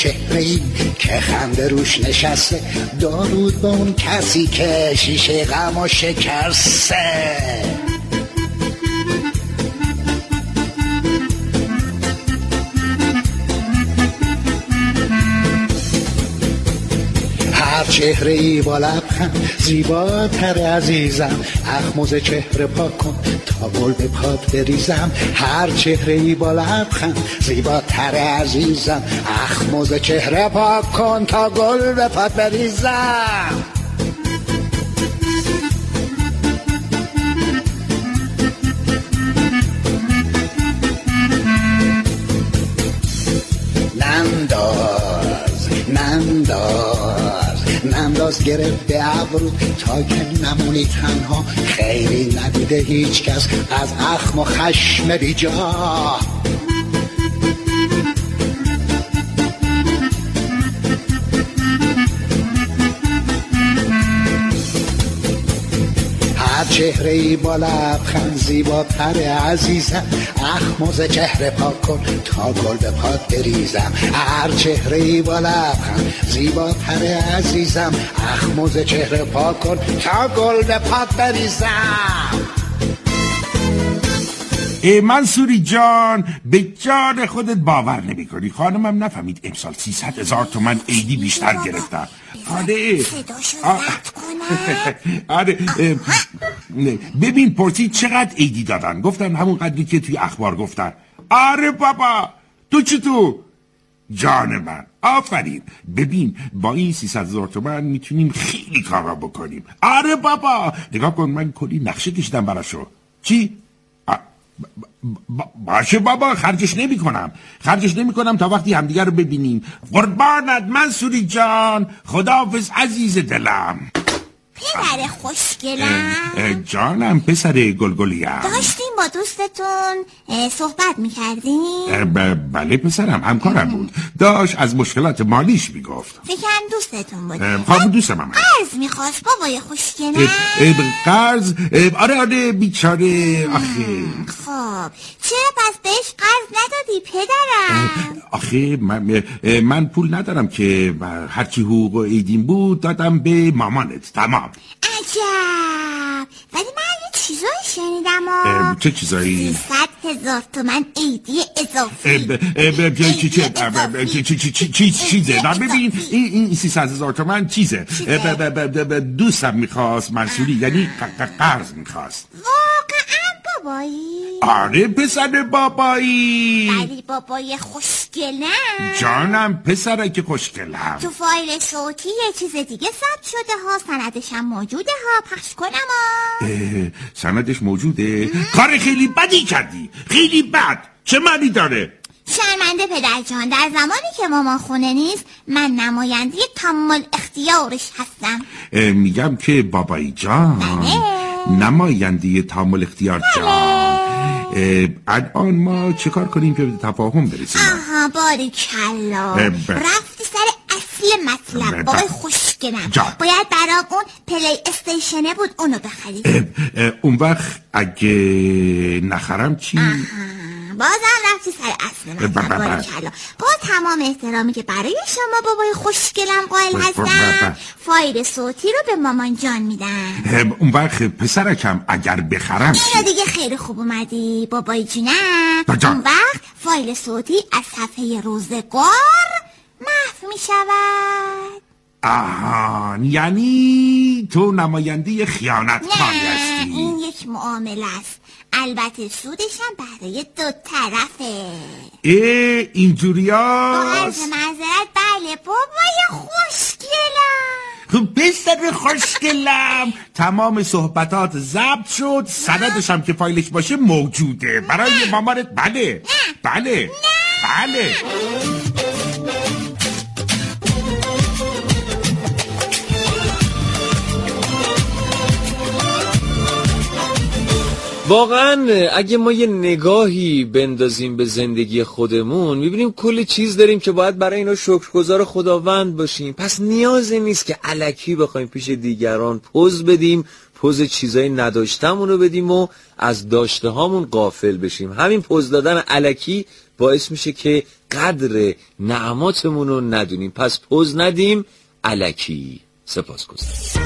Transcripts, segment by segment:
چهره‌ای که خنده روش نشسته، درود به اون کسی که شیشه غمو شکسته. هر چهره‌ای با لبخند زیباتر عزیزم، اخموز چهره پاک کن تا گل به پات بریزم. هر چهره‌ای با لبخند زیباتر عزیزم، اخموز چهره پاک کن تا گل به پات بریزم. ننداز گرفته ابرود تا که نمونی تنها، خیلی ندیده هیچ کس از اخم و خشم بیجا. هر چهره‌ای با لبخند زیباتر عزیزم، اخموز چهره پاک کن تا گل به پات بریزم. هر چهره‌ای با لبخند زیباتر عزیزم، اخموز چهره پاک کن تا گل به پات بریزم. منصوری جان، به جان خودت باور نمی کنی خانمم نفهمید امسال 300,000 تومن عیدی بیشتر گرفتم. آره ببین پرسید چقدر عیدی دادن، گفتن همون قدری که توی اخبار گفتن. آره بابا تو چطور؟ جان من آفرین. ببین با این 300,000 تومن میتونیم خیلی کارا بکنیم. آره بابا نگاه کن، من کلی نقشه کشیدم براشو. چی؟ باشه بابا، خرجش نمی کنم تا وقتی همدیگر رو ببینیم. قربانت منصوری جان، خداحافظ عزیز دلم. پدر خوشگلم. جانم پسر گلگلیم. داشتیم با دوستتون صحبت میکردیم؟ بله پسرم، همکارم بود، داشت از مشکلات مالیش میگفت. فکرم دوستتون بود. خب دوستم هم قرض میخواست بابای خوشگلم. قرض؟ آره بیچاره. آخه خب چرا پس بهش قرض ندادی پدرم؟ آخه من پول ندارم که هرچی حقوق و عیدیم بود دادم به مامانت. تمام. عجب. ولی من یه چیزایی شنیدم. چه چیزایی؟ 300,000 تومن عیدی اضافی. چیزه؟ ببین این 300,000 تومن چیزه. دوستم میخواست منصوری، یعنی قرض میخواست. واقعا بابایی؟ آره پسر بابایی. ولی بابای خوشگلم. جانم پسرک خوشگلم. تو فایل صوتی یه چیز دیگه ثبت شده ها، سندش هم موجوده ها، پخش کنم ها. سندش موجوده؟ کار خیلی بدی کردی، خیلی بد. چه معنی داره؟ شرمنده پدر جان، در زمانی که مامان خونه نیست من نماینده تمام اختیارش هستم. میگم که بابایی جان. بله. نماینده تمام اختیار جان. الان ما چه کار کنیم که به تفاهم برسیم؟ آها باریکلا. رفتی سر اصل مطلب بابای خوشگلم. باید برای اون پلی استیشنه بود، اونو بخری. اون وقت اگه نخرم چی؟ بازم رفتی سر اصل مطلب باریکلا. با تمام احترامی که برای شما بابای خوشگلم قائل هستم، فایل صوتی رو به مامان جان میدم. اون وقت پسرکم اگر بخرم اینو دیگه خیلی خوب اومدی بابای جونم. اون وقت فایل صوتی از صفحه روزگار محو میشود. آها، یعنی تو نماینده خیانت کاری هستی؟ نه، این یک معامله است. البته سودش هم برای دو طرفه. اینجوری هست؟ با عرض معذرت بله بابای خوشگلم. خب پسر خوشگلم، تمام صحبتات ضبط شد، سندش هم که فایلش باشه موجوده برای مامانت. بله بله بله. واقعا اگه ما یه نگاهی بندازیم به زندگی خودمون میبینیم کلی چیز داریم که باید برای اینا شکرگزار خداوند باشیم. پس نیازی نیست که الکی بخوایم پیش دیگران پوز بدیم، پوز چیزایی نداشتمون رو بدیم و از داشته هامون غافل بشیم. همین پوز دادن الکی باعث میشه که قدر نعماتمون رو ندونیم. پس پوز ندیم الکی. سپاسگزارم.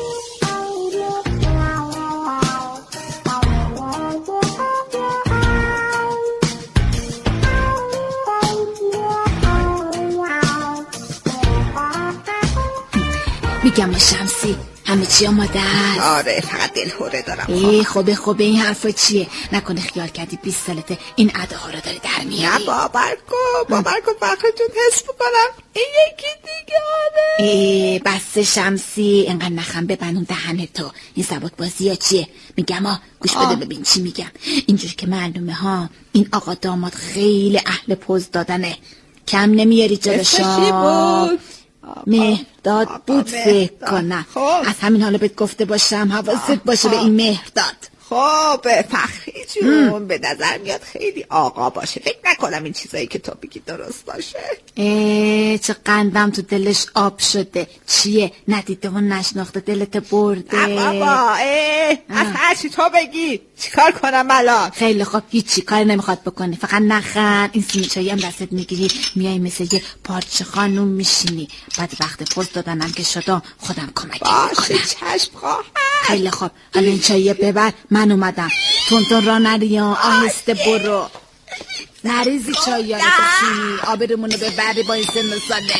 میگم شمسی همه چی آماده است؟ آره فقط دلهوره دارم. خوبه این حرفا چیه؟ نکنه خیال کردی 20 سالته این اداها رو داری در میاری؟ نه باور کن فخر جون حس بکنم این یکی دیگه. آره بس شمسی انقدر نخم ببنون دهن تو. این سبک بازی ها چیه؟ میگم گوش بده ببین چی میگم. اینجوری که معلومه ها این آقا داماد خیلی اهل پوز دادنه. کم نمیاری جلوشا. مهرداد بود فکر کنم. از همین حالا بهت گفته باشم حواست باشه به این مهرداد. خب فخری جون به نظر میاد خیلی آقا باشه. فکر نکنم این چیزایی که تو بگی درست باشه. چه قندم تو دلش آب شده. چیه ندیده و نشناخته دلت برده؟ بابا از هرچی تو بگی چیکار کنم الان؟ خیلی خوب هیچی کار نمیخواد بکنی. فقط نخند. این سینی چایی هم دستت میگیری میای مثل یه پارچه خانوم میشینی. بعد وقت پوز دادنم که شدم خودم کمک میکنم. باشه چشم خواهم. خیلی خوب حالا این چایی ببر. من اومدم. تون را نریان آهسته برو. نریزی چایی ها رو بخینی. آبرمونو ببری با این سن و سالت.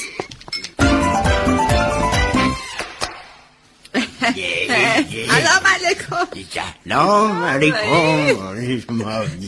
سلام علیکم.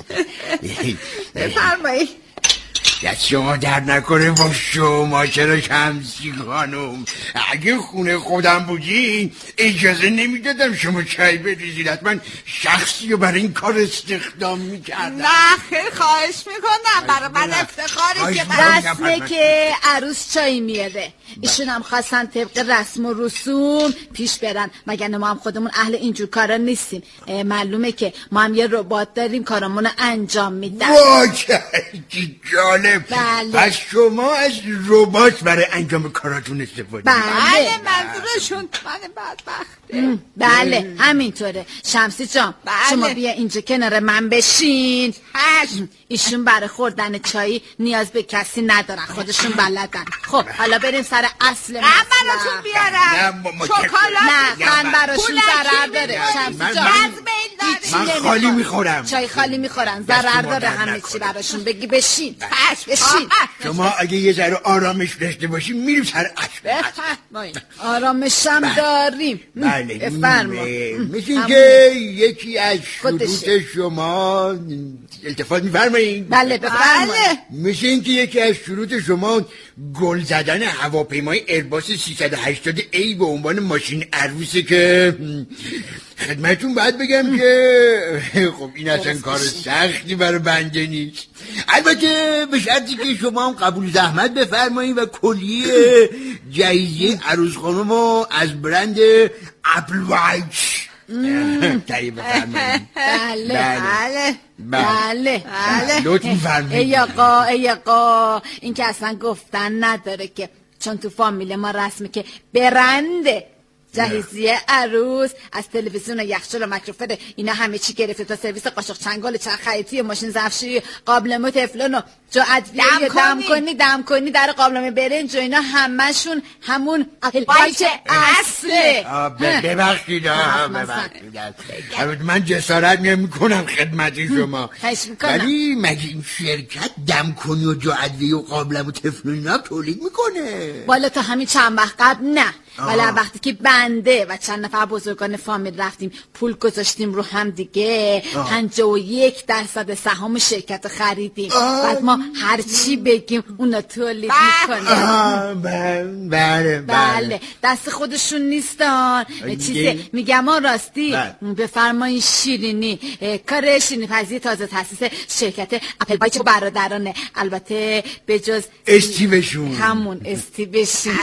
بفرمایید. دست شما در نکنه با شما. چرا شمسی خانم اگه خونه خودم بودی اجازه نمیدادم شما چای بریزید. حتما شخصی رو برای این کار استخدام میکردم. نه خیلی خواهش میکنم. برای من افتخاری که رسمه که عروس چای میاره. ایشون هم خواستن طبق رسم و رسوم پیش برن. مگر ما هم خودمون اهل اینجور کارا نیستیم. معلومه که ما هم یه ربات داریم کارامون رو انجام میدن. واقعی جالب. بله. پس شما از ربات برای انجام کاراتون استفاده. بله منظورشون من بدبخته. بله همینطوره. شمسی جان شما بیا اینجا کنار من بشین. ایشون برای خوردن چایی نیاز به کسی ندارن. خودشون بلدن. خب حالا بریم سر اصل مسئله. براتون بیارم شکلات. نه من براشون ضرر داره. شمسی جان من خالی میخورم. چای خالی میخورن ضرر داره همه چی براشون. بگی بشین. بشین. شما اگه یه ذره آرامش داشته باشیم میریم سر اصل. آرامشم داریم. بله بفرمایید. مثل اینکه یکی از شروط شما التفات میفرمایید. بله بفرمایید. مثل اینکه یکی از شروط شما گل زدن هواپیمای ایرباس 380A به عنوان ماشین عروسه که خدمتون باید بگم که خب این اصلا کار سختی برای بنده نیست. البته به شرطی که شما هم قبول زحمت بفرمایید و کلیه جایزه عروس خانم از برند اپل وایچ تهیه بفرمایید. بله لطف می‌فرمایید. ای آقا این که اصلا گفتن نداره که چون تو فامیل ما رسمه که برنده جهیزیه عروس از تلویزیون و یخچال و میکروفون اینا همه چی گرفته تا سرویس قاشق چنگال چرخ خیاطی ماشین ظرفشویی قابلمه تفلون و جو ادویه دم کنی در قابلمه برنج و اینا همشون همون اپل وایچ اصله. ببخشید من جسارت نمی‌کنم خدمت شما ولی مگه این شرکت دم کنی و جو ادویه و قابلمه تفلون اینا تولید میکنه؟ والا تا همین چند وقت قبل نه. ولی وقتی که بنده و چند نفر بزرگان فامیل رفتیم پول گذاشتیم رو هم دیگه 51% سهام شرکت خریدیم. بعد ما هر چی بگیم اونا تولید میکنن. بله دست خودشون نیستن. چیزه میگم راستی بفرمایید شیرینی کار شیرینی پزی تازه تاسیس شرکت اپل وایچ برادرانه. البته به جز استیوشون همون استیوشون.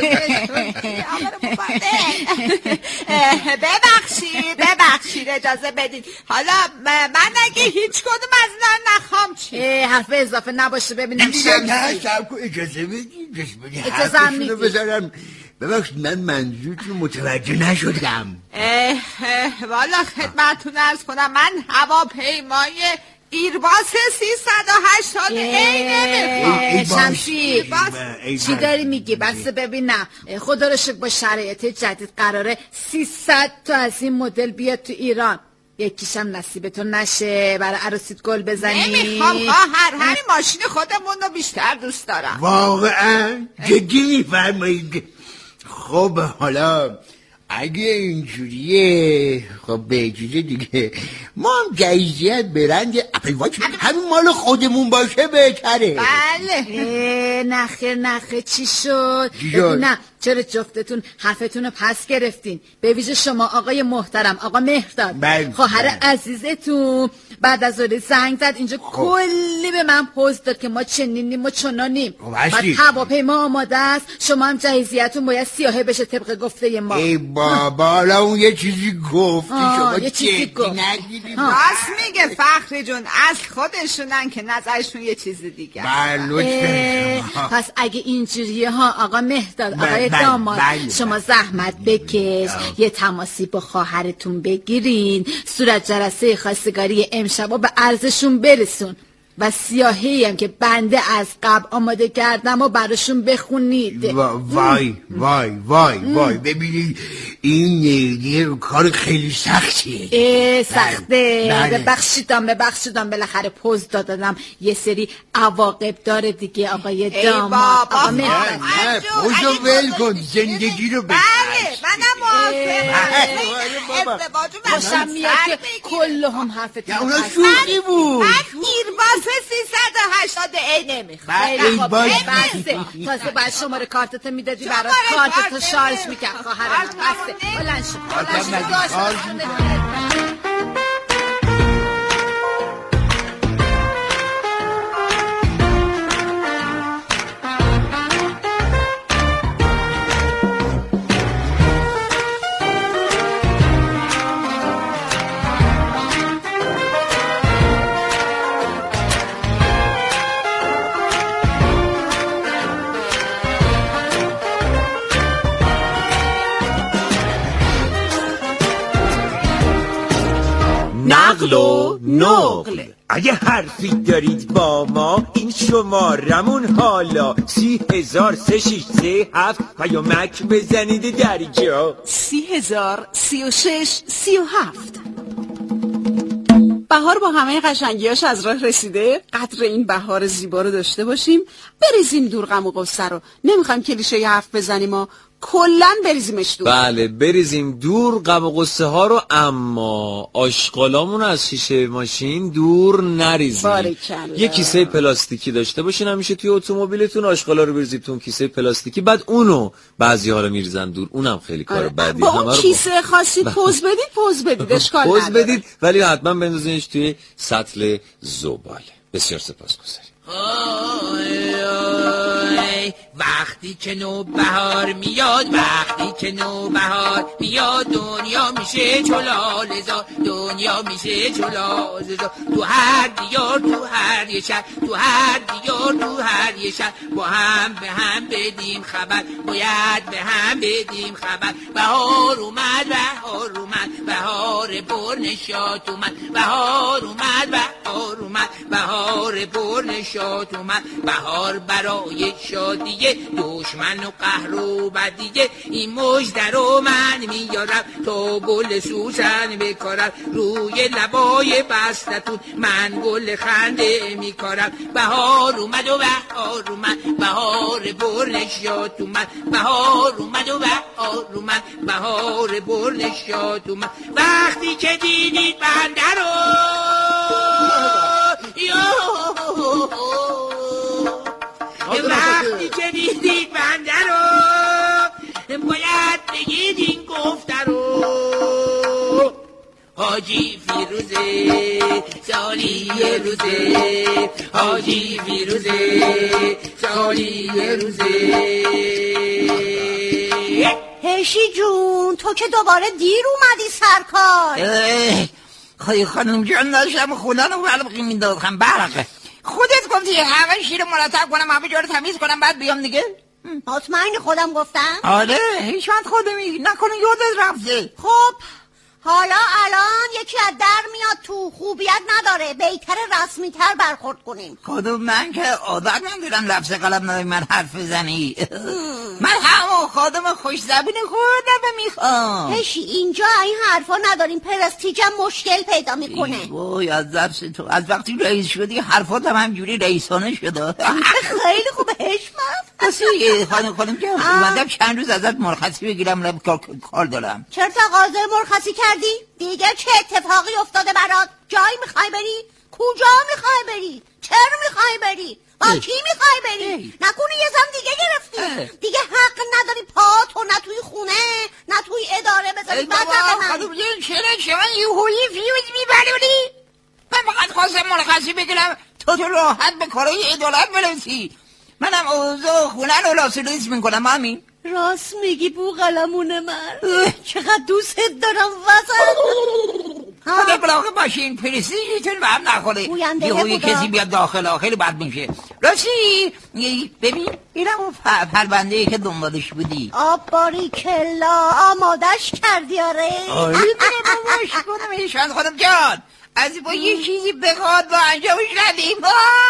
ببخشید اجازه بدید. حالا من اگه هیچ کدوم از اینا نخوام چی؟ حرف اضافه نباشه ببینم. نه اجازه بدید اجازه هم بذارم ببخشید من منظورتون متوجه نشدم. والا خدمتتون عرض کنم من هواپیمای ایرباس 380 نمیخوام. شمشیر چی داری میگی؟ بس ببینم خدا رو شکر با شرایط جدید قراره 300 تا از این مدل بیاد تو ایران. یکیشم نصیبتون نشه برای عروسیت گل بزنی. نمیخوام خواهر، همین ماشین خودمون رو بیشتر دوست دارم. واقعا جدی میفرمایید؟ خب حالا اگه اینجوریه خب به اجازه دیگه ما هم جایزیت به رنگ اپل واچ همین مال خودمون باشه بهتره. بله. نخیر چی شد؟ نه چرا جفتتون حرفتون رو پس گرفتین؟ به ویژه شما آقای محترم، آقا مهرداد خواهر عزیزتون بعد از ظهر زنگ زد اینجا کلی به من پوز داد که ما چنینیم و چنانیم. بعد هواپیما آماده است، شما هم جهیزیتون باید سیاهه بشه طبق گفته ما. ای بابا حالا اون یه چیزی گفت شما یه چیزی گفت. راست میگه فخری جون، از خودشونن که نظرشون یه چیز دیگه. پس اگه اینجوریه ها آقا مهرداد، آقای داماد، شما زحمت بکش یه تماسی با خواهرتون بگیرین، صورت جلسه خواستگاری امشبا به عرضشون برسون و سیاهی هم که بنده از قبل آماده کردم و براشون بخونید. وای ببینید این کار خیلی سختیه. سخته. ببخشیدم بالاخره پوز دادم یه سری عواقب داره دیگه آقای داماد. پوزو ول کن، زندگی رو بخش. منم موافقم. ازدواجو باشم میاد که کلهم حرفتون اونا شوخی بود. من ایرباس 380 نمیخوام. تازه باید شماره کارتتو میدادی برای کارتتو شارژ میکرد خواهرم. بسته بلند شد. نقل و نقل. اگه حرفی دارید با ما این شمارمون حالا 30,367 پیامک بزنید درجا 30,036,37. بهار با همه قشنگیاش از راه رسیده. قدر این بهار زیبا رو داشته باشیم، بریزیم دور غم و غصه رو. نمیخوایم کلیشه حرف بزنیم و کلن بریزیمش دور. بله بریزیم دور غم و غصه ها رو، اما آشغالامون از شیشه ماشین دور نریزیم. یه کیسه پلاستیکی داشته باشین همیشه توی اتومبیلتون، آشغالا رو بریزید تو کیسه پلاستیکی، بعد اونو بعضی‌ها رو میریزن دور، اونم خیلی کار بدی. با اون کیسه خاصید پوز بدید اشکال نداره. پوز بدید ولی حتما بندازینش توی سطل زباله. بسیار سپاسگزارم. وقتی که نوبهار میاد، وقتی که نوبهار میاد، دنیا میشه چلالزار، دنیا میشه چلالزار. تو هر دیار، تو هر یه شهر، تو هر دیار، تو هر یه شهر، با هم به هم بدیم خبر، باید به هم بدیم خبر. بهار اومد، بهار اومد، بهار پر نشاط اومد، بهار اومد، بهار اومد، بهار پر نشاط اومد. بهار برای شادیه دشمن و قهر و بدیه، این مژده رو من میارم تا گل سوسن بکارم، روی لبای بستتون من گل خنده میکارم. بهار اومد و بهار اومد، بهار پر نشاط اومد، بهار اومد و بهار اومد، بهار پر نشاط اومد. وقتی که دیدید بنده رو وقتی که دیدید بنده رو باید بگید این گفته رو. حاجی فیروزه سالی یه روزه، حاجی فیروزه سالی یه روزه. هشی جون تو که دوباره دیر اومدی سرکار. خواهی خانم جان داشتم خدا رو برقی میدادم برقه. خودت گفتی همه شیر مرتب کنم، همه جا رو تمیز کنم بعد بیام دیگه. مطمئن خودم گفتم؟ آره حشمت خادمی، نکنه یادت رفته. خب حالا الان یکی از در میاد تو، خوبیت نداره، بهتر رسمی تر برخورد کنیم. خودم من که عادت ندارم لفظ قلم نداری من حرف بزنی. من همون خادم خوش زبون خودم میخوام. هشی اینجا این حرفا نداریم، پرستیجم مشکل پیدا میکنه. وای از لفظ تو، از وقتی رئیس شدی حرفاتم همجوری رئیسانه شده. خیلی خوبه حشمت. خانم که اومدم چند روز ازت مرخصی بگیرم، کار دارم. چرا تقاضای مرخصی کردی؟ دیگه چه اتفاقی افتاده برات؟ جایی میخوای بری؟ کجا میخوای بری؟ چرا میخوای بری؟ با کی میخوای بری؟ نکنی یه زن دیگه گرفتی؟ دیگه حق نداری پاتو نه توی خونه نه توی اداره بذاری. بابا خانم جون چرا شما یهویی فیوز میبرونی؟ من فقط خواستم مرخصی بگیرم تو راحت به کارهای عدالت برسی. منم اوضاع خونه رو لاس میکنم. همین راست میگی بوقلمون من، چقدر دوست دارم واسه خدا بلاخه باشین پرستیجتون به هم نخوره. یهویی کسی بیاد داخل خیلی بد میشه. راستی ببین اینم اون پرونده‌ای که دنبالش بودی. آب باریکلا آمادش کردی؟ آره دارم باش کنم ایشان خودم جان از با یه چیزی بخواد با انجامش ندیم.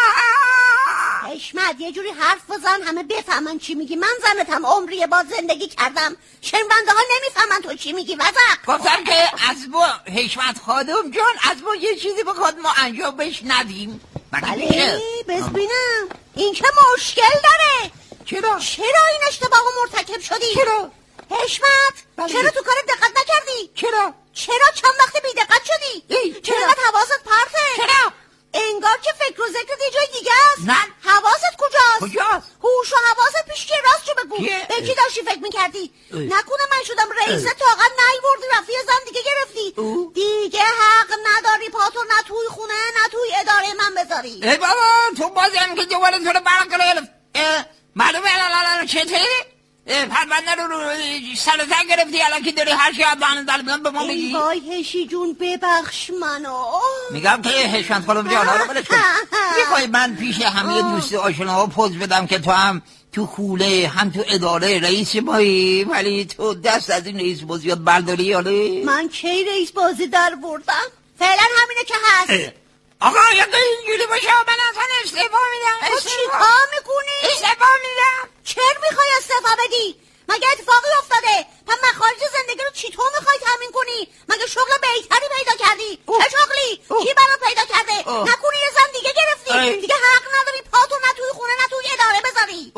حشمت یه جوری حرف بزن همه بفهمن چی میگی. من زنتم، عمری با زندگی کردم، شنونده ها نمیفهمن تو چی میگی. وزق گفتم که از با حشمت خادم جان از با یه چیزی بخواد ما انجام بهش ندیم. بله ببینم این که مشکل داره. چرا این اشتباه مرتکب شدی؟ چرا حشمت چرا تو کارت دقت نکردی؟ چرا چند وقت بی دقت شدی؟ چرا حواست پرته؟ چرا انگار که فکر و ذکرت یه جای دیگه است. نه حواست کجاست؟ هوش و حواست پیش که راست چه بگو. به کی داشتی فکر میکردی؟ نکنه من شدم رئیس طاقت نیوردی رفتی یه زن دیگه گرفتی؟ دیگه حق نداری پاتو نه توی خونه نه توی اداره من بذاری. ای بابا تو بازم که دوباره تو رو برنگره معلومه الان چطوری؟ پرونده رو سرطن گرفتی الان که داری هر شی عدوانه دلبیان به ما میگی؟ وای هشی جون ببخش منو. میگم که حشمت خانم جان رو بلش کن. میخوای من پیش همه دوست آشناها پوز بدم که تو هم تو خوله هم تو اداره رئیس مایی، ولی تو دست از این رئیس بازیات برداری یاله؟ من کی رئیس بازی در بردم؟ فعلا همینه که هست. آقا یه اینجوری باشه من اصلا استعفا میدم. تو چی کار میکنی؟ استعفا میدم. چرا میخوای استعفا بدی؟ مگه اتفاقی افتاده؟ پس مخارج زندگی رو چطور میخوای تامین کنی؟ مگه شغل بهتری پیدا کردی؟ چه شغلی؟ کی برات پیدا کرده؟ نکنی یه زن دیگه گرفتی؟ دیگه حق نداری پاتو نه توی خونه نه توی اداره بذاری.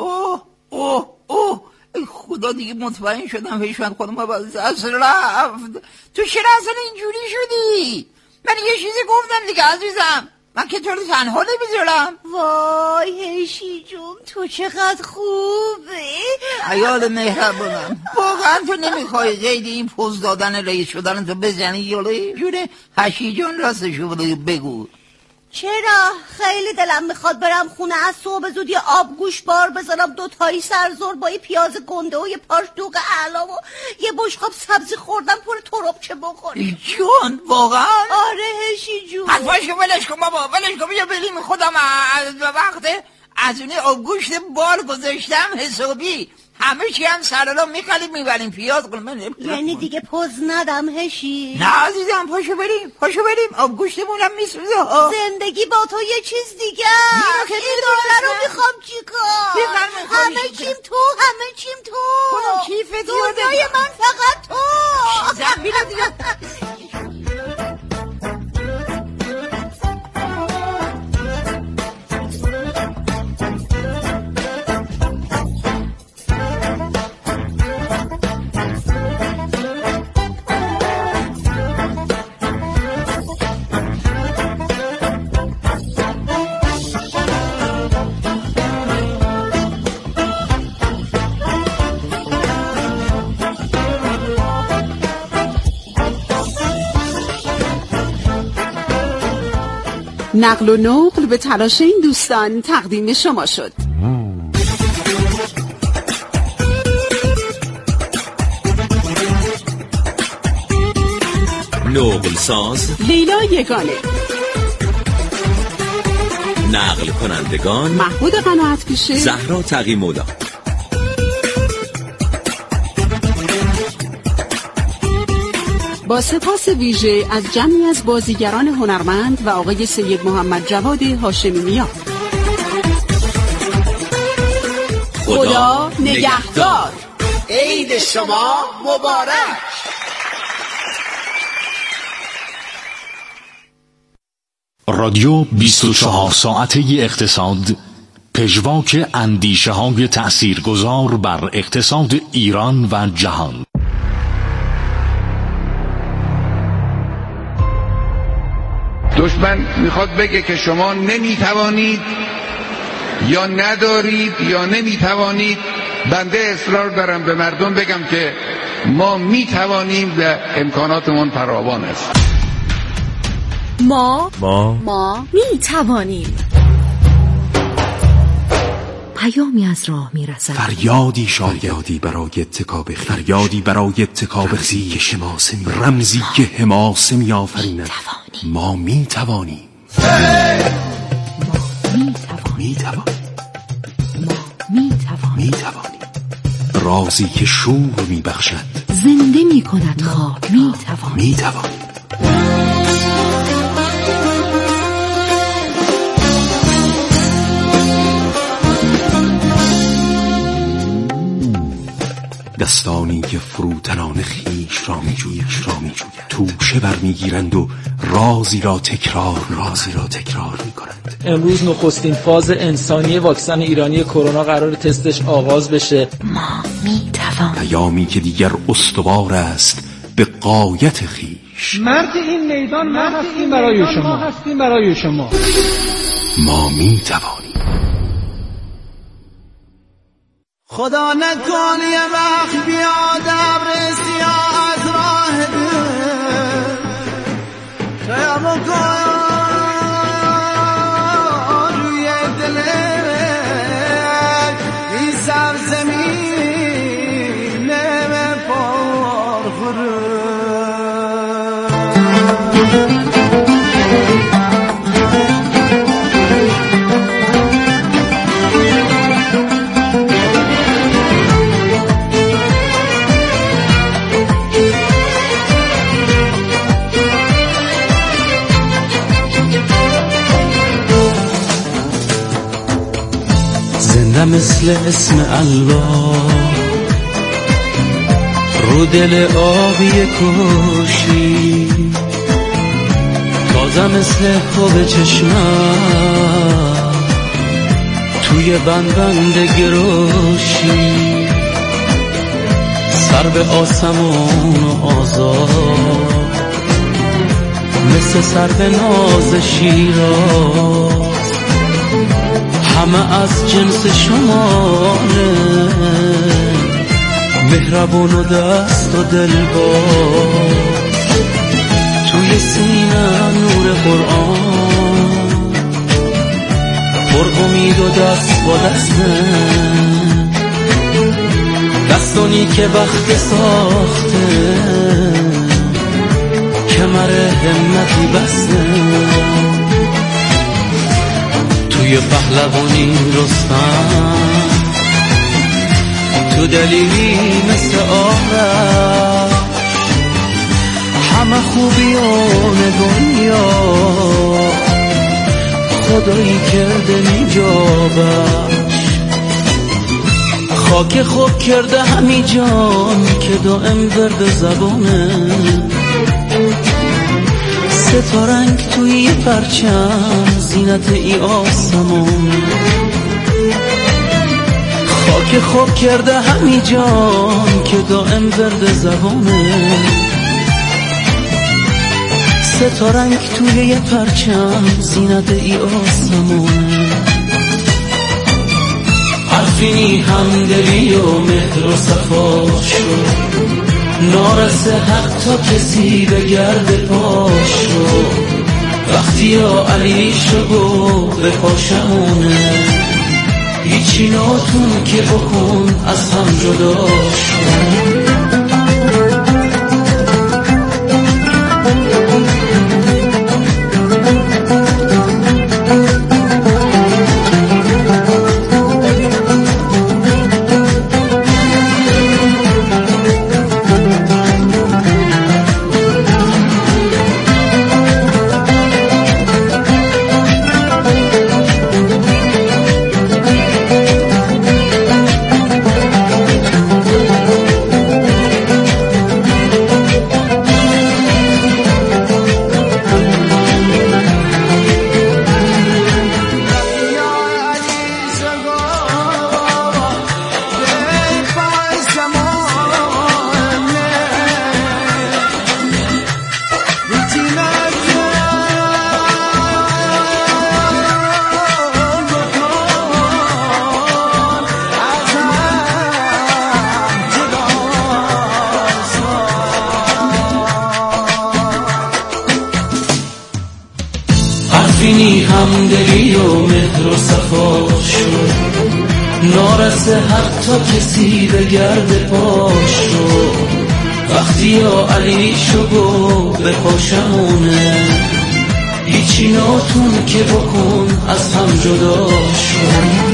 خدا دیگه مطمئن شدم حشمت خانم از رفت. تو چرا اصلا اینجوری شدی؟ من یه چیزی گفتم دیگه عزیزم، من که تو رو تنها نمیذارم. وای هشی جون تو چقدر خوبه. عیال مهربونم واقعا تو نمیخوای قید این پوز دادن رئیس شدن تو بزنی یاله؟ جونه هشی جون راستشو بگو. چرا خیلی دلم میخواد برم خونه از صبح زود یه آبگوش بار بذارم، 2 تایی سرزور با یه پیاز گنده و یه پاش دوغ اعلام و یه بشقاب سبزی خوردم پر تربچه بخوری. جون واقعا؟ آره هشی جون. پس باشو ولش کن بابا، ولش کن بیا بریم. خودم از وقت از اون آبگوشت بار گذاشتم حسابی، همه چی هم سر را میخلیم میبریم پیاز کنم. یعنی دیگه پوز ندم هشی؟ نه عزیزم پاشو بریم آبگوشتمونم میسوزه. زندگی با تو یه چیز دیگه. این دوره رو میخوام چیکار؟ همه چیم تو دنیای من فقط تو. زنبیلم دیگه. نقل و نقل به تلاش این دوستان تقدیم شما شد. نقل ساز لیلا یگانه، نقل کنندگان محمود قناعت پیشه، زهرا تقی مولا. با سپاس ویژه از جمعی از بازیگران هنرمند و آقای سید محمد جواد هاشمی نیا. خدا نگهدار. عید شما مبارک. رادیو 24 ساعته اقتصاد، پژواک اندیشه های تأثیرگذار بر اقتصاد ایران و جهان. دشمن میخواد بگه که شما نمیتوانید یا ندارید یا نمیتوانید. بنده اصرار دارم به مردم بگم که ما میتوانیم و امکاناتمون فراوان است. ما میتوانیم. پیامی از راه میرسد، فریادی شایدی برای اتکاب خیش، فریادی برای اتکاب خیش، رمزی که حماسه میآفریند. ما میتوانیم. میتوانیم. رازی که شور میبخشد، زنده میکند خواب. میتوانیم. دستانی که فروتنان خیش را میجوید، توشه برمیگیرند و رازی را تکرار میکنند. امروز نخستین فاز انسانی واکسن ایرانی کرونا قرار تستش آغاز بشه. ما میتوانیم. پیامی که دیگر استوار است به غایت خیش. مرد این میدان ما هستیم برای شما. ما میتوانیم. خدا نکن یه وقت بیاد ابر سیاه از راه دل، شاید بکن روی دل این سرزمین پرخوره. مثل اسم الله رو دل آبی کشی، تازه مثل خوب چشمم توی بند گروشی، سر به آسمون و آزاد مثل سر به ناز شیراز، همه از جنس شماره، مهربون و دست و دلباز، توی سینه نور قرآن، پر امید و دست با دسته، دستانی که وقت ساخته کمر همتی بسته، توی پهلوانی رستم، تو دلیلی مثل آرش، همه خوبیان دنیا خدایی کرده نیجابش، خاک خوب کرده همی جان که دائم درد زبانه، سه تا رنگ توی یه پرچم زینت ای آسمون، خاک خوب کرده همی جان که دائم درد زبانه، سه تا رنگ توی یه پرچم زینت ای آسمون، حرفینی همدلی و مهر و صفا شد، نارسه حق تا کسی به گرد پاش رو، وقتی یا علی شو به پاشمونه، هیچی ناتون که بکن از هم جدا شد. حرفینی همدلی و مهر و صفا شد، نارسه حتی کسی به گرد پاش شد. وقتی یا علی شو به پاشمونه، هیچی ناتون که بکن از هم جدا شد.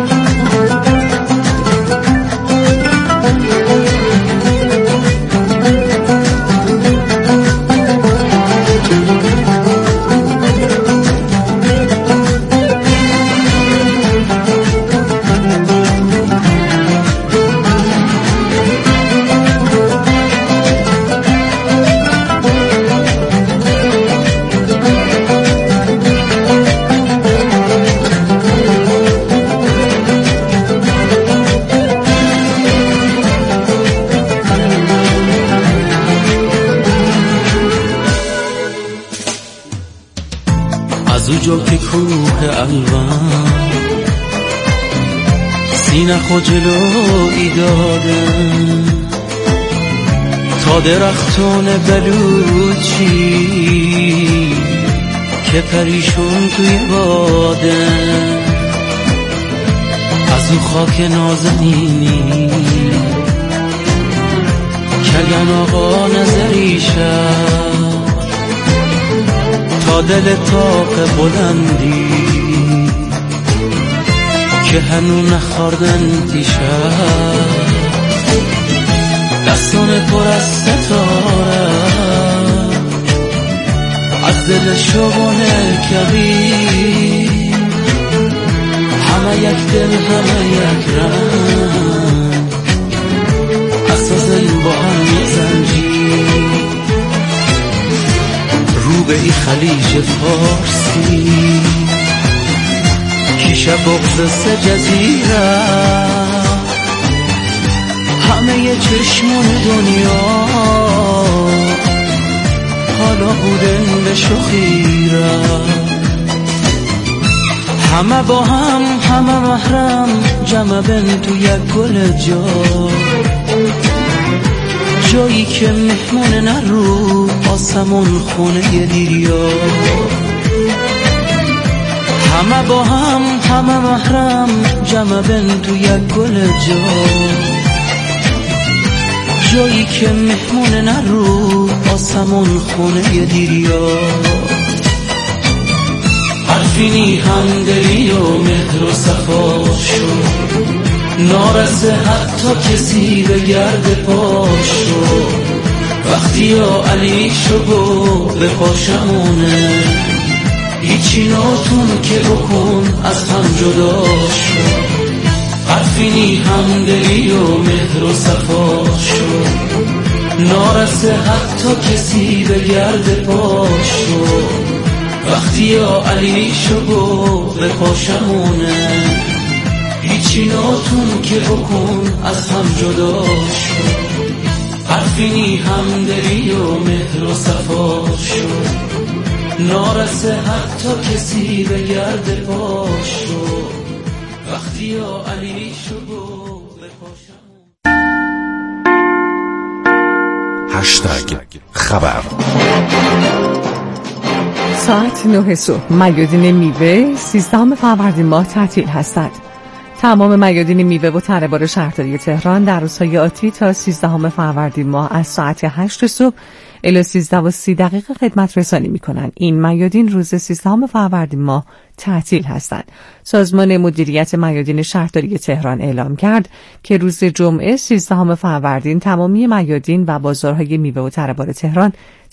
از او جا که کوه الوان سینه خود جلوی دادن، تا درختان بلوچی که پریشون توی بادن. از او خاک نازنینی کلگن آقا نظری شد، تا دل طاق بلندی که هنو نخوردن دیشب. دستان پر از ستاره از دل شبانه کبیر، همه یک دل همه یک رنگ، اساسن با هم یک زنجیر. رو به ای خلیج فارسی کیشه بغز سه جزیره، همه چشمون دنیا حالا بودن به شخیره. همه با هم همه محرم جمع بن تو یک گل جایی که مهمون نرو آسمون خونه دیریا. همه با هم همه محرم جمع بن تو یک گل جایی که مهمون نرو آسمون خونه دیریا. حرفینی همدلی و مهر و صفا شد، نارسه حتی کسی به گرد پاش شد. وقتی یا علی شو به پاشمونه، هیچی ناتون که بکن از هم جدا شد. حرفینی همدلی و مهر و صفا شد، نارسه حتی کسی به گرد پاش شد. وقتی یا علی شو به پاشمونه، هیچی ناتون که بکن از هم جدا شد. حرفینی همدلی و مهر و صفا شد، نارسه حتی کسی به گرد پاش شد. وقتی یا علی شو به پاشمون. هشتگ خبر. ساعت 9 صبح میادین میوه 13 فروردین ماه تعطیل هستند. تمام میادین میوه و تره‌بار شهرداری تهران در روزهای آتی تا 13 فروردین ماه از ساعت 8 صبح الی 13:30 خدمت رسانی می‌کنند. این میادین روز 13 فروردین ماه تعطیل هستند. سازمان مدیریت میادین شهرداری تهران اعلام کرد که روز جمعه 13 فروردین تمامی میادین و بازارهای میوه و تره‌بار تهران